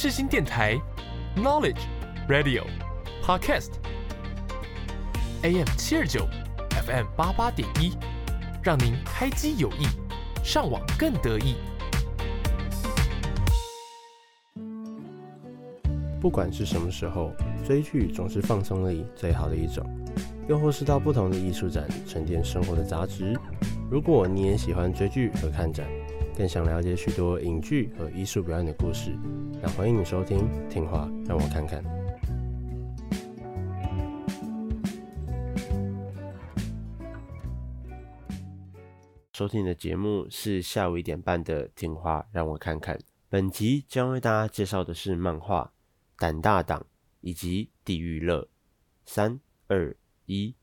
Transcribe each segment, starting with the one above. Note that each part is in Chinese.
世新电台 Knowledge Radio Podcast AM 729 FM 88.1，让您开机有益，上网更得意。 不管是什么时候，追剧总是放松里最好的一种，又或是到不同的艺术展沉淀生活的杂质。如果你也喜欢追剧和看展，更想了解许多影剧和艺术表演的故事，那欢迎你收听听话让我看看。收听的节目是下午1点半的听话让我看看。本集将为大家介绍的是漫画胆大党以及地狱乐。3、2、1。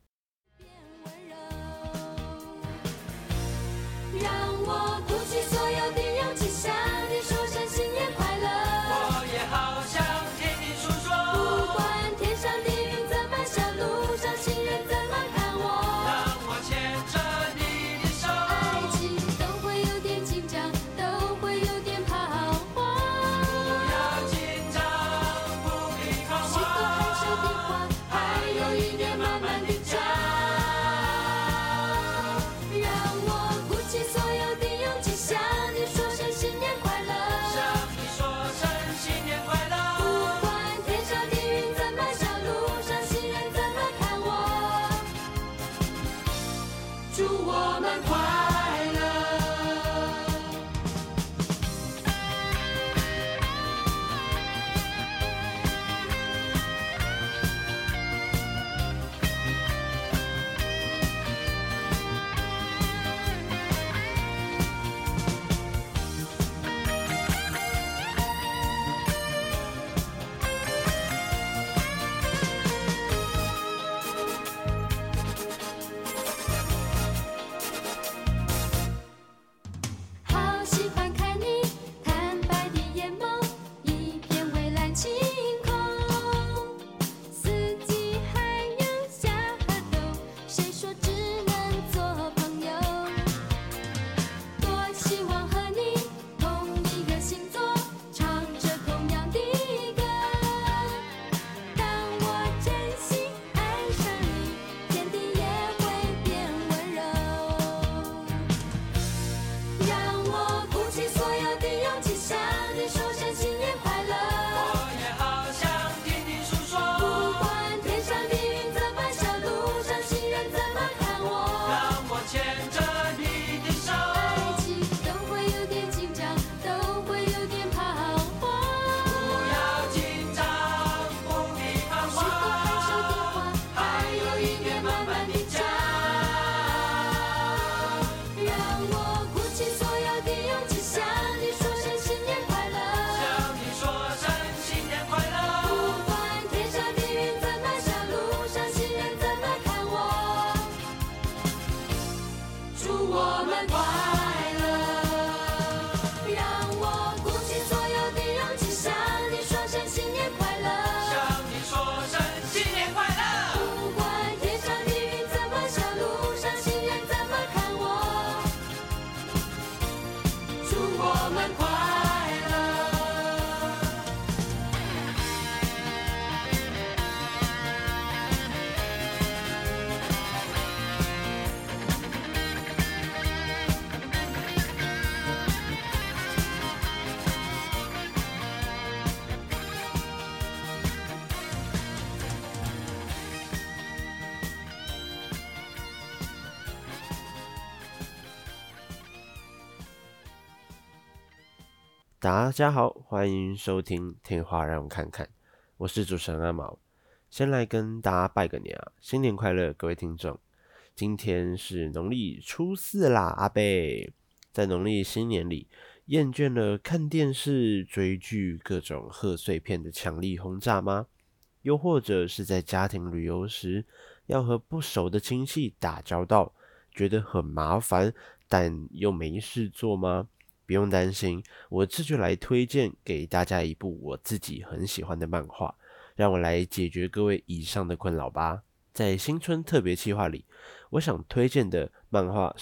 大家好，欢迎收听听话让我看看，我是主持人阿毛。先来跟大家拜个年啊，新年快乐各位听众。今天是农历初4啦，阿贝。在农历新年里，厌倦了看电视、追剧各种贺岁片的强力轰炸吗？又或者是在家庭旅游时，要和不熟的亲戚打交道，觉得很麻烦，但又没事做吗？不用担心，我这就来推荐给大家一部我自己很喜欢的漫画，让我来解决各位以上的困扰吧。在新春特别企划里，我想推荐的漫画是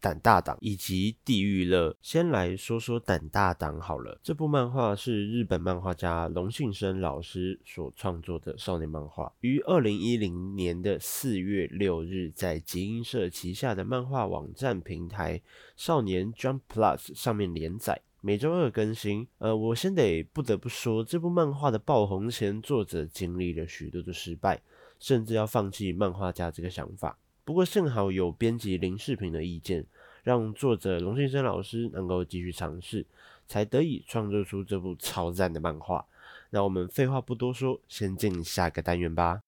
胆大党以及地狱乐。先来说说胆大党好了，这部漫画是日本漫画家龙信生老师所创作的少年漫画，于2010年的4月6日在集英社旗下的漫画网站平台少年 Jump Plus 上面连载，每周2更新。我先不得不说，这部漫画的爆红前，作者经历了许多的失败，甚至要放弃漫画家这个想法。不过幸好有编辑林世平的意见，让作者龙信生老师能够继续尝試，才得以创作出这部超赞的漫画。那我们废话不多说，先进下个单元吧。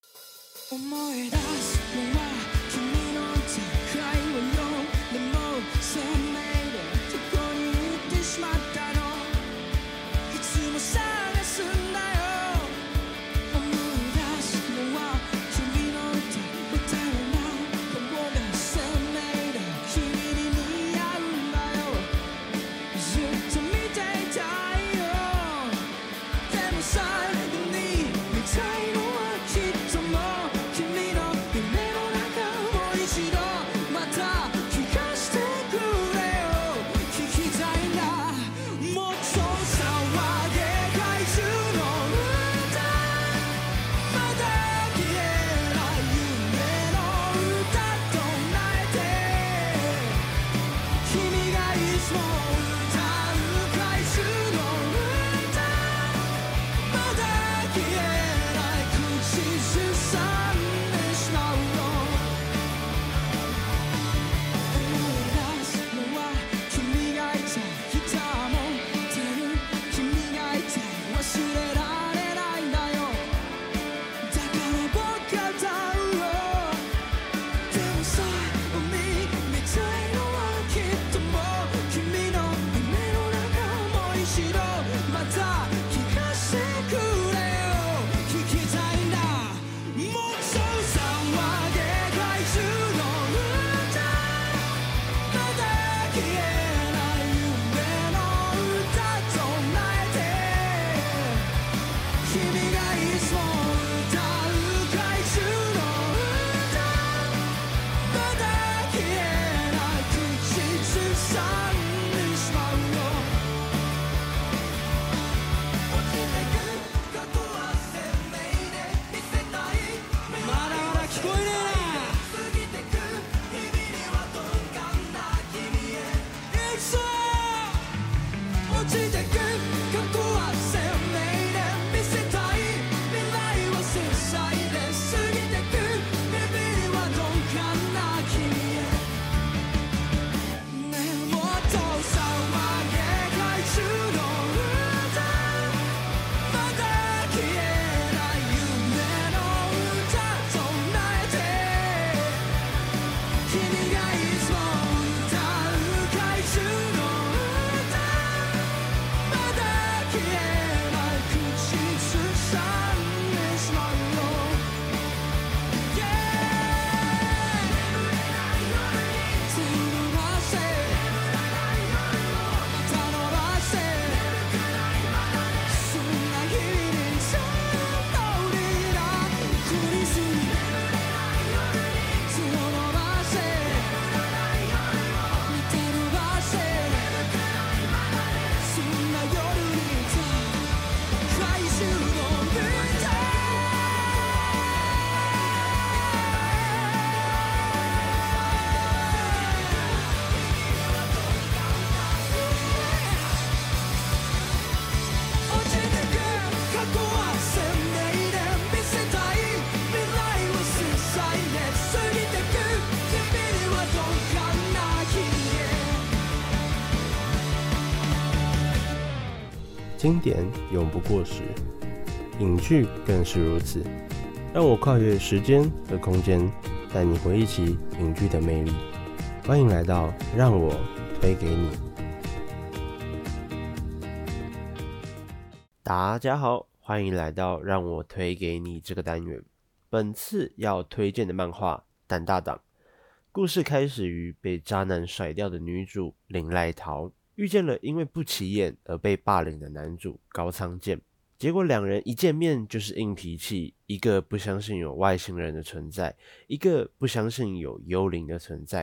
经典永不过时，影剧更是如此。让我跨越时间和空间，带你回忆起影剧的魅力。欢迎来到让我推给你。大家好，欢迎来到让我推给你这个单元。本次要推荐的漫画《胆大党》，故事开始于被渣男甩掉的女主林濑桃。遇见了因为不起眼而被霸凌的男主高仓健，结果两人一见面就是硬脾气，一个不相信有外星人的存在，一个不相信有幽灵的存在。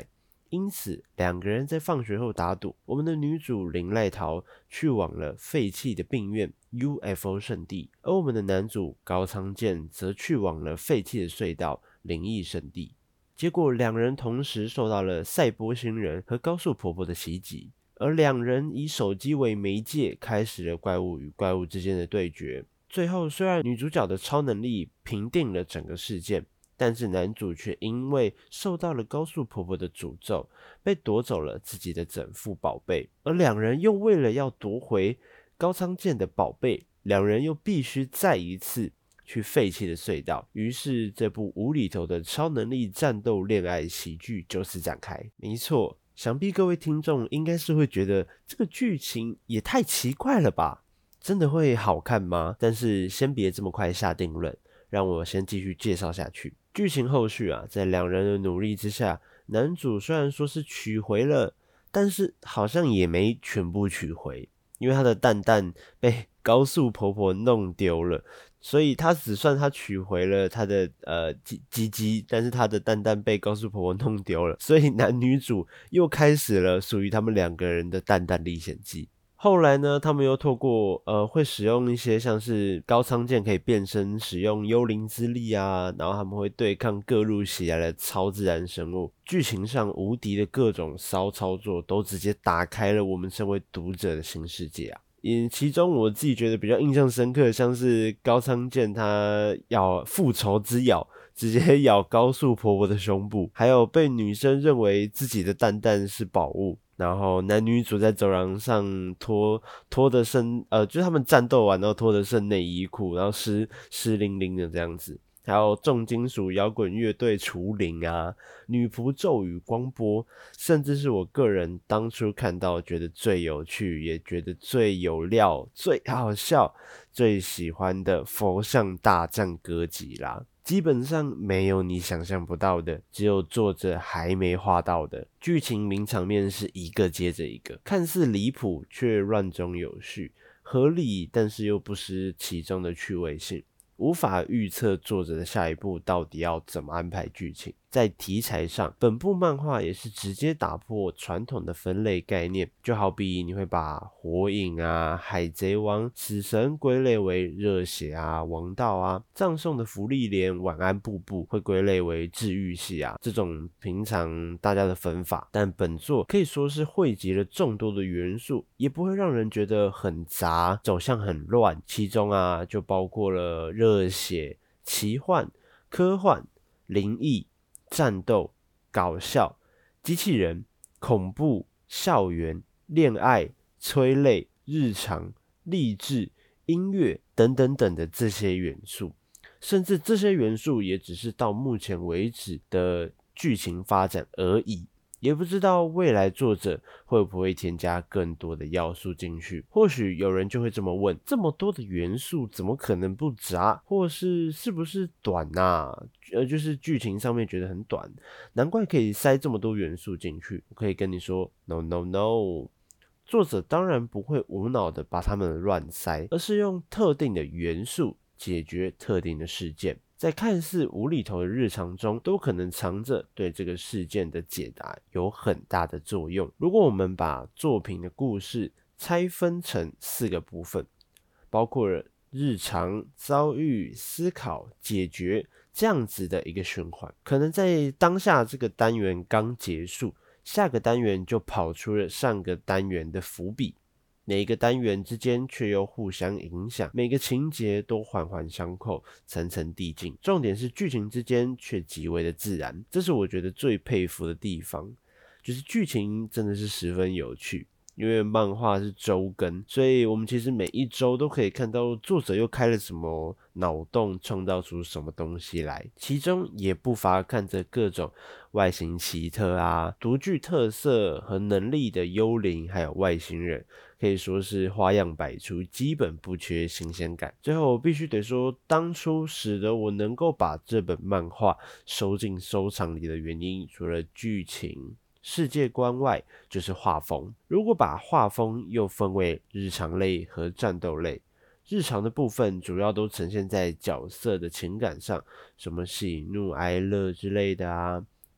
因此两个人在放学后打赌，我们的女主林濑桃去往了废弃的病院 UFO 圣地，而我们的男主高仓健则去往了废弃的隧道灵异圣地。结果两人同时受到了赛波星人和高速婆婆的袭击，而两人以手机为媒介，开始了怪物与怪物之间的对决。最后虽然女主角的超能力平定了整个事件，但是男主却因为受到了高速婆婆的诅咒，被夺走了自己的整副宝贝。而两人又为了要夺回高仓健的宝贝，两人又必须再一次去废弃的隧道。于是这部无厘头的超能力战斗恋爱喜剧就此展开。没错，想必各位听众应该是会觉得这个剧情也太奇怪了吧，真的会好看吗？但是先别这么快下定论，让我先继续介绍下去。剧情后续啊，在两人的努力之下，男主虽然说是取回了，但是好像也没全部取回，因为他的蛋蛋被高速婆婆弄丢了，所以他只算他取回了他的鸡鸡，但是他的蛋蛋被高速婆婆弄丢了，所以男女主又开始了属于他们两个人的蛋蛋历险记。后来呢，他们又透过会使用一些像是高仓健可以变身使用幽灵之力啊，然后他们会对抗各路袭来的超自然生物，剧情上无敌的各种骚操作都直接打开了我们身为读者的新世界啊。其中我自己觉得比较印象深刻的，像是高仓健他咬复仇之咬，直接咬高速婆婆的胸部，还有被女生认为自己的蛋蛋是宝物，然后男女主在走廊上脱的剩就是他们战斗完然后脱的剩内衣裤，然后湿淋淋的这样子。还有重金属摇滚乐队除灵啊，女仆咒语光波，甚至是我个人当初看到觉得最有趣，也觉得最有料、最好笑、最喜欢的佛像大战歌姬啦。基本上没有你想象不到的，只有作者还没画到的。剧情名场面是一个接着一个，看似离谱却乱中有序，合理但是又不失其中的趣味性。无法预测作者的下一步到底要怎么安排剧情。在题材上，本部漫画也是直接打破传统的分类概念，就好比你会把火影啊、海贼王、死神归类为热血啊、王道啊，葬送的芙莉莲、晚安布布会归类为治愈系啊，这种平常大家的分法。但本作可以说是汇集了众多的元素，也不会让人觉得很杂，走向很乱。其中啊，就包括了热血、奇幻、科幻、灵异、战斗、搞笑、机器人、恐怖、校园、恋爱、催泪、日常、励志、音乐等等等的这些元素，甚至这些元素也只是到目前为止的剧情发展而已。也不知道未来作者会不会添加更多的要素进去。或许有人就会这么问，这么多的元素怎么可能不杂，或是不是短啊？就是剧情上面觉得很短，难怪可以塞这么多元素进去。我可以跟你说 No No No， 作者当然不会无脑的把它们乱塞，而是用特定的元素解决特定的事件，在看似无厘头的日常中，都可能藏着对这个事件的解答有很大的作用。如果我们把作品的故事拆分成4个部分，包括了日常、遭遇、思考、解决这样子的一个循环，可能在当下这个单元刚结束，下个单元就跑出了上个单元的伏笔，每一个单元之间却又互相影响，每个情节都环环相扣，层层递进。重点是剧情之间却极为的自然，这是我觉得最佩服的地方，就是剧情真的是十分有趣。因为漫画是周更，所以我们其实每一周都可以看到作者又开了什么脑洞，创造出什么东西来。其中也不乏看着各种外形奇特啊、独具特色和能力的幽灵，还有外星人，可以说是花样百出，基本不缺新鲜感。最后我必须得说，当初使得我能够把这本漫画收进收藏里的原因，除了剧情、世界观外，就是画风。如果把画风又分为日常类和战斗类，日常的部分主要都呈现在角色的情感上，什么喜怒哀乐之类的啊，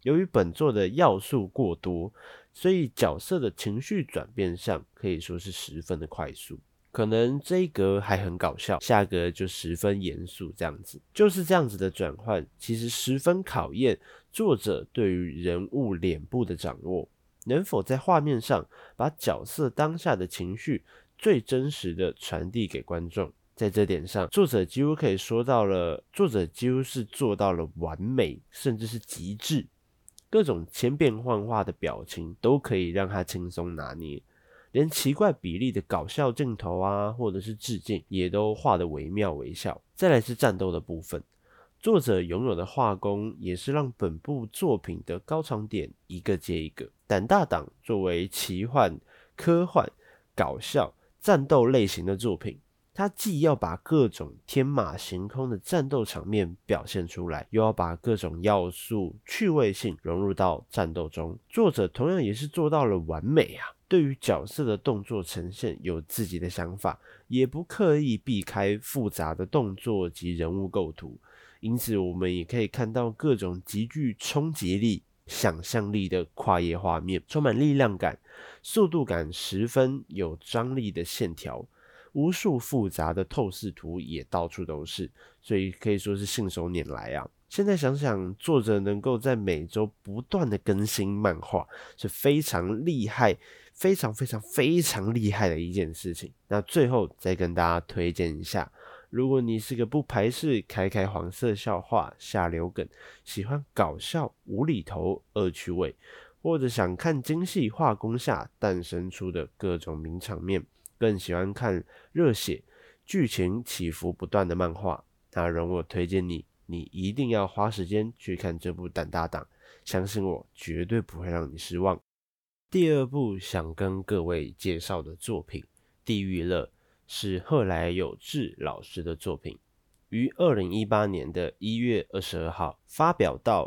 由于本作的要素过多，所以角色的情绪转变上可以说是十分的快速。可能这一格还很搞笑，下格就十分严肃，这样子就是这样子的转换，其实十分考验作者对于人物脸部的掌握，能否在画面上把角色当下的情绪最真实的传递给观众。在这点上，作者几乎是做到了完美，甚至是极致。各种千变万化的表情都可以让他轻松拿捏，连奇怪比例的搞笑镜头啊，或者是致敬，也都画得惟妙惟肖。再来是战斗的部分，作者拥有的画工也是让本部作品的高潮点一个接一个。胆大党作为奇幻、科幻、搞笑、战斗类型的作品，它既要把各种天马行空的战斗场面表现出来，又要把各种要素趣味性融入到战斗中。作者同样也是做到了完美啊！对于角色的动作呈现有自己的想法，也不刻意避开复杂的动作及人物构图，因此我们也可以看到各种极具冲击力、想象力的跨页画面，充满力量感、速度感十分有张力的线条，无数复杂的透视图也到处都是，所以可以说是信手拈来啊。现在想想，作者能够在每周不断的更新漫画，是非常厉害、非常厉害的一件事情。那最后再跟大家推荐一下，如果你是个不排斥开黄色笑话、下流梗，喜欢搞笑、无厘头、恶趣味，或者想看精细画工下诞生出的各种名场面，更喜欢看热血、剧情起伏不断的漫画，那容我推荐你一定要花时间去看这部胆大党，相信我，绝对不会让你失望。第二部想跟各位介绍的作品《地狱乐》是鹤来有志老师的作品，于2018年的1月22号发表到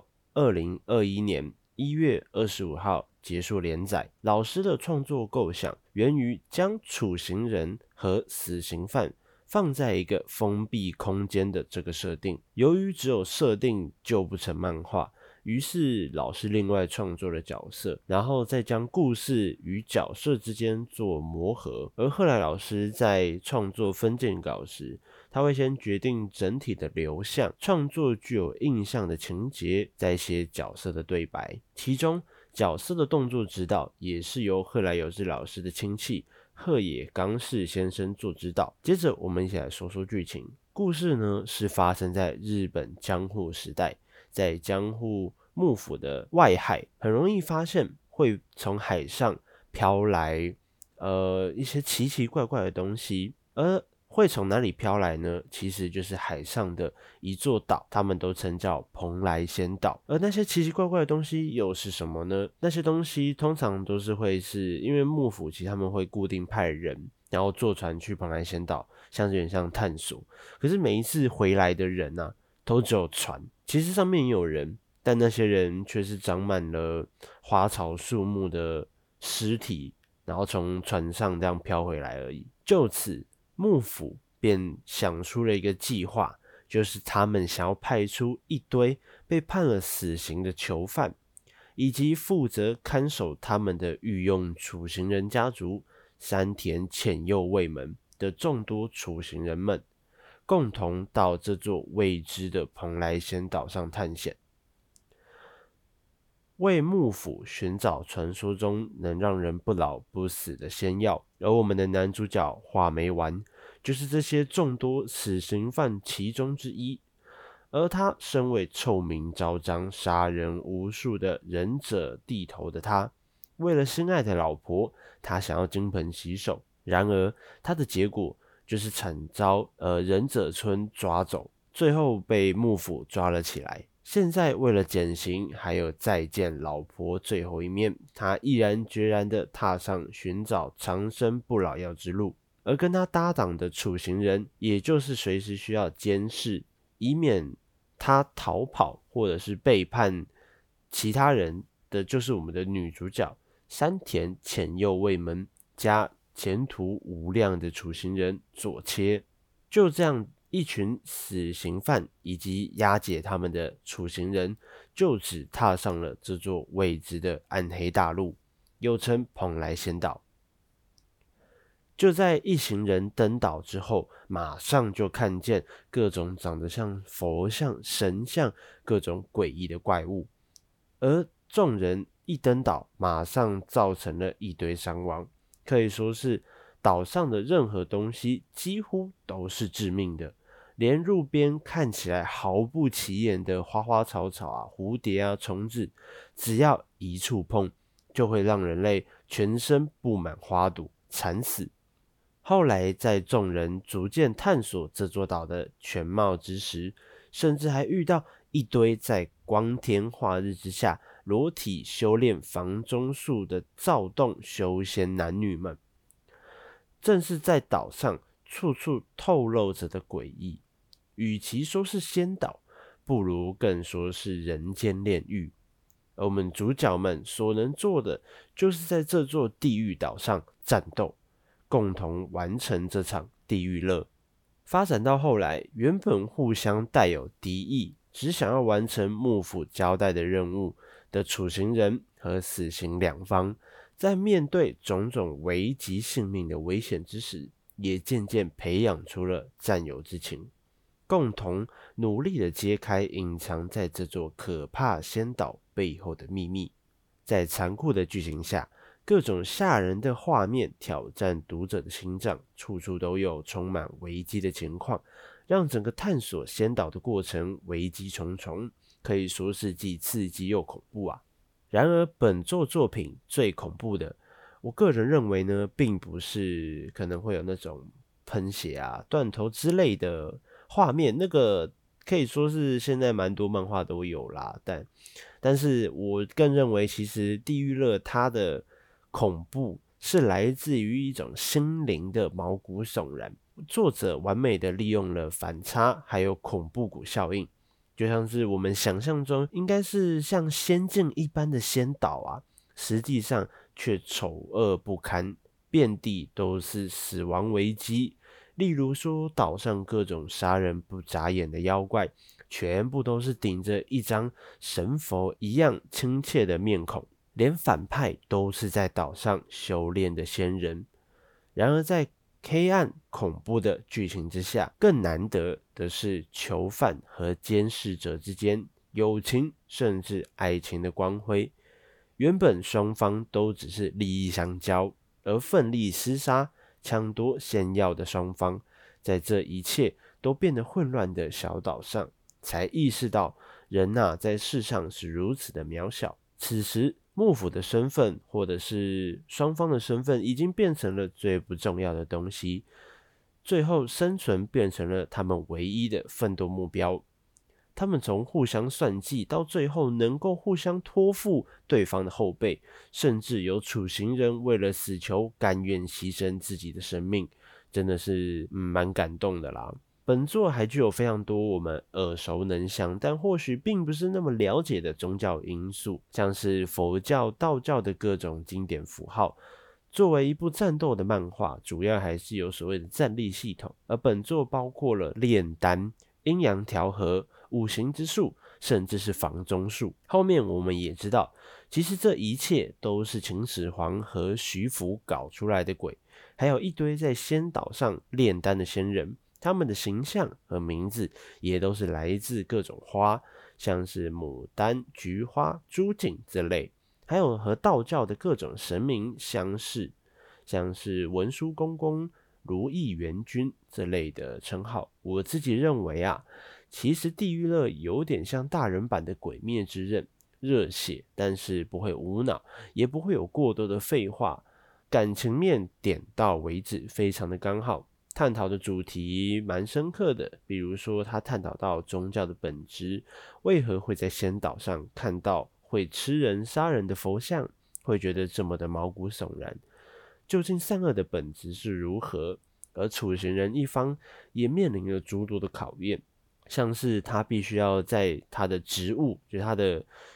2021年1月25号结束连载。老师的创作构想源于将处刑人和死刑犯放在一个封闭空间的这个设定，由于只有设定就不成漫画，于是老师另外创作了角色，然后再将故事与角色之间做磨合。而后来老师在创作分镜稿时，他会先决定整体的流向，创作具有印象的情节，再写角色的对白。其中角色的动作指导也是由鹤来有志老师的亲戚鹤野刚士先生做指导。接着我们一起来说说剧情。故事呢是发生在日本江户时代，在江户幕府的外海，很容易发现会从海上飘来一些奇奇怪怪的东西，而会从哪里飘来呢？其实就是海上的一座岛，他们都称叫蓬莱仙岛。而那些奇奇怪怪的东西又是什么呢？那些东西通常都是因为幕府其实他们会固定派人，然后坐船去蓬莱仙岛，有点像探索。可是每一次回来的人啊，都只有船，其实上面也有人，但那些人却是长满了花草树木的尸体，然后从船上这样飘回来而已。就此幕府便想出了一个计划，就是他们想要派出一堆被判了死刑的囚犯，以及负责看守他们的御用处刑人家族山田浅右卫门的众多处刑人们，共同到这座未知的蓬莱仙岛上探险，为幕府寻找传说中能让人不老不死的仙药。而我们的男主角画眉丸就是这些众多死刑犯其中之一，而他身为臭名昭彰、杀人无数的忍者地头的他，为了心爱的老婆，他想要金盆洗手，然而他的结果就是惨遭忍者村抓走，最后被幕府抓了起来。现在为了减刑，还有再见老婆最后一面，他毅然决然地踏上寻找长生不老药之路。而跟他搭档的处刑人，也就是随时需要监视，以免他逃跑或者是背叛其他人的，就是我们的女主角山田浅右卫门加前途无量的处刑人佐切。就这样一群死刑犯以及押解他们的处刑人就此踏上了这座未知的暗黑大陆，又称蓬莱仙岛。就在一行人登岛之后，马上就看见各种长得像佛像、神像、各种诡异的怪物，而众人一登岛，马上造成了一堆伤亡，可以说是岛上的任何东西几乎都是致命的，连路边看起来毫不起眼的花花草草啊、蝴蝶啊、虫子，只要一触碰，就会让人类全身布满花毒，惨死。后来在众人逐渐探索这座岛的全貌之时，甚至还遇到一堆在光天化日之下裸体修炼房中术的躁动修仙男女们。正是在岛上处处透露着的诡异，与其说是仙岛，不如更说是人间炼狱。而我们主角们所能做的，就是在这座地狱岛上战斗，共同完成这场地狱乐。发展到后来，原本互相带有敌意，只想要完成幕府交代的任务的处刑人和死刑两方，在面对种种危及性命的危险之时，也渐渐培养出了战友之情，共同努力地揭开隐藏在这座可怕仙岛背后的秘密。在残酷的剧情下，各种吓人的画面挑战读者的心脏，处处都有充满危机的情况，让整个探索仙岛的过程危机重重，可以说是既刺激又恐怖啊。然而本作品最恐怖的，我个人认为呢，并不是可能会有那种喷血啊、断头之类的画面，那个可以说是现在蛮多漫画都有啦，但是我更认为其实地狱乐它的恐怖是来自于一种心灵的毛骨悚然，作者完美的利用了反差还有恐怖谷效应，就像是我们想象中应该是像仙境一般的仙岛啊，实际上却丑恶不堪，遍地都是死亡危机。例如说岛上各种杀人不眨眼的妖怪，全部都是顶着一张神佛一样亲切的面孔，连反派都是在岛上修炼的仙人。然而在黑暗恐怖的剧情之下，更难得的是囚犯和监视者之间友情甚至爱情的光辉。原本双方都只是利益相交，而奋力厮杀抢夺仙药的双方，在这一切都变得混乱的小岛上，才意识到人在世上是如此的渺小。此时幕府的身份或者是双方的身份已经变成了最不重要的东西，最后生存变成了他们唯一的奋斗目标。他们从互相算计到最后能够互相托付对方的后背，甚至有处刑人为了死囚甘愿牺牲自己的生命，真的是蛮感动的啦。本作还具有非常多我们耳熟能详但或许并不是那么了解的宗教因素，像是佛教、道教的各种经典符号。作为一部战斗的漫画，主要还是有所谓的战力系统，而本作包括了炼丹、阴阳调和、五行之术，甚至是房中术。后面我们也知道，其实这一切都是秦始皇和徐福搞出来的鬼，还有一堆在仙岛上炼丹的仙人，他们的形象和名字也都是来自各种花，像是牡丹、菊花、朱槿之类，还有和道教的各种神明相似，像是文殊公公、如意元君这类的称号。我自己认为其实地狱乐有点像大人版的鬼灭之刃，热血但是不会无脑，也不会有过多的废话，感情面点到为止，非常的刚好。探讨的主题蛮深刻的，比如说他探讨到宗教的本质，为何会在仙岛上看到会吃人杀人的佛像，会觉得这么的毛骨悚然，究竟善恶的本质是如何？而处刑人一方也面临了诸多的考验，像是他必须要在他的职务，就是他的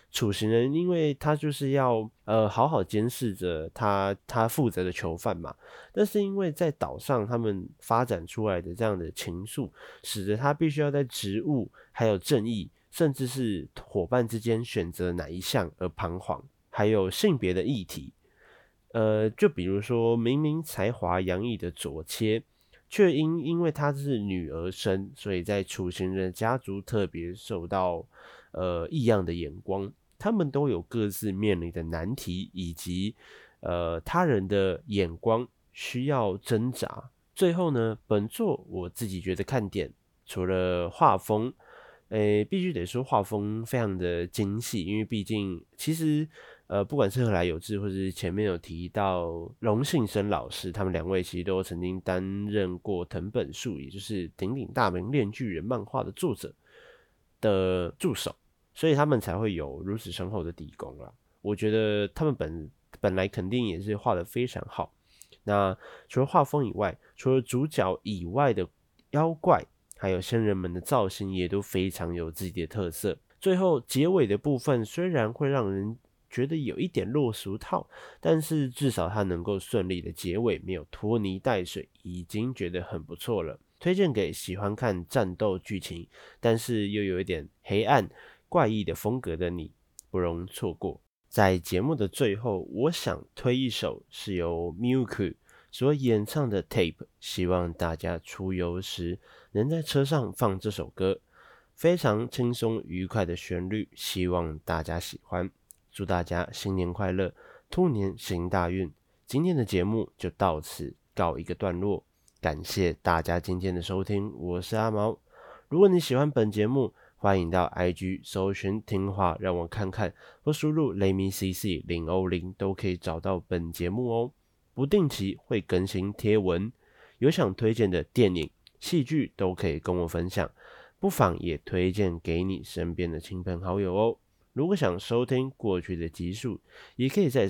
处刑人因为他就是要好好监视着他负责的囚犯嘛，但是因为在岛上他们发展出来的这样的情愫，使得他必须要在职务还有正义甚至是伙伴之间选择哪一项而彷徨，还有性别的议题。就比如说明明才华洋溢的左切，却因为她是女儿身，所以在处刑人家族特别受到异样的眼光。他们都有各自面临的难题，以及他人的眼光需要挣扎。最后呢，本作我自己觉得看点，除了画风，必须得说画风非常的精细，因为毕竟其实不管是河来有志，或是前面有提到龙信生老师，他们两位其实都曾经担任过藤本树，也就是鼎鼎大名炼巨人漫画的作者的助手，所以他们才会有如此深厚的底功啦。我觉得他们本来肯定也是画得非常好。那除了画风以外，除了主角以外的妖怪还有仙人们的造型也都非常有自己的特色。最后结尾的部分虽然会让人觉得有一点落俗套，但是至少它能够顺利的结尾，没有拖泥带水，已经觉得很不错了。推荐给喜欢看战斗剧情但是又有一点黑暗怪异的风格的你，不容错过。在节目的最后，我想推一首是由 Miuku 所演唱的 Tape， 希望大家出游时能在车上放这首歌，非常轻松愉快的旋律，希望大家喜欢。祝大家新年快乐，兔年行大运。今天的节目就到此告一个段落，感谢大家今天的收听，我是阿毛。如果你喜欢本节目，欢迎到 IG 搜寻听话让我看看，或输入 LetMeCC050 都可以找到本节目哦。不定期会更新贴文，有想推荐的电影、戏剧都可以跟我分享，不妨也推荐给你身边的亲朋好友哦。如果想收听过去的集数，也可以在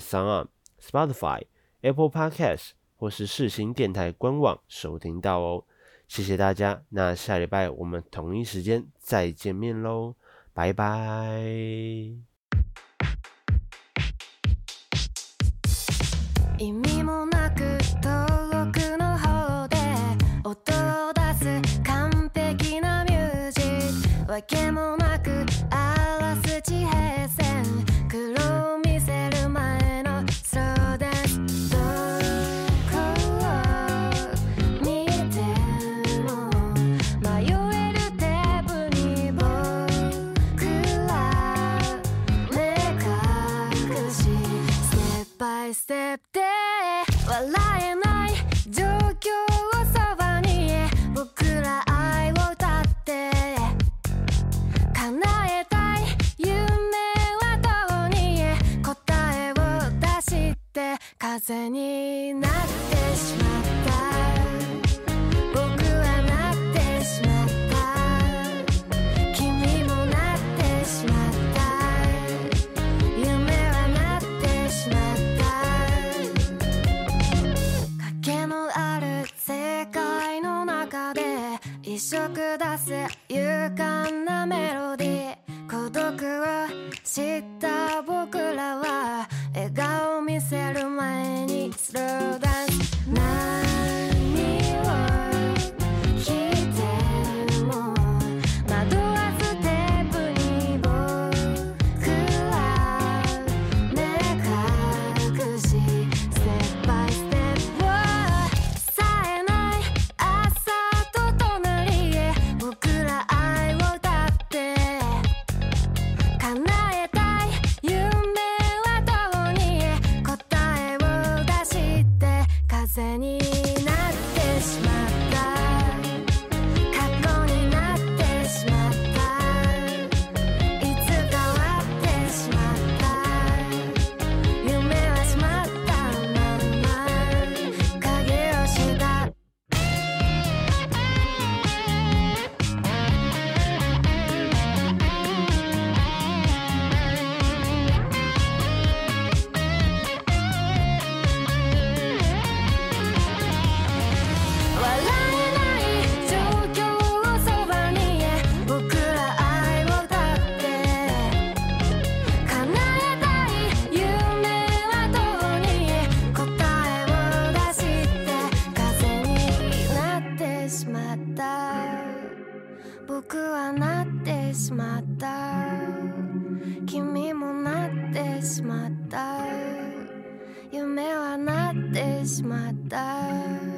SoundOn、Spotify、Apple Podcast 或是世新电台官网收聽到哦。謝謝大家，那下禮拜我們同一時間再見面咯，拜拜。意味もなく遠くの方で音を出す完璧なミュージック、わけもなく表す地平線、黒を見せる前のスローダンス、どこを見ても迷えるテープに僕は目隠し、ステップバイステップで笑えない状況をそばに僕ら愛を歌って叶えたい夢はどうに答えを出して風になってしまった、僕はなってしまった、君もなってしまった、夢はなってしまった、影のある世界の中で一色出す勇敢なメロディー、孤独を知った僕らは笑顔見せる前にスローダンス、何を聞いても惑わすテープに僕は目隠し、ステップバイステップを冴えない朝と隣へ僕ら愛を歌って叶えたい夢はどうに答え僕はなってしまった、君もなってしまった、夢はなってしまった。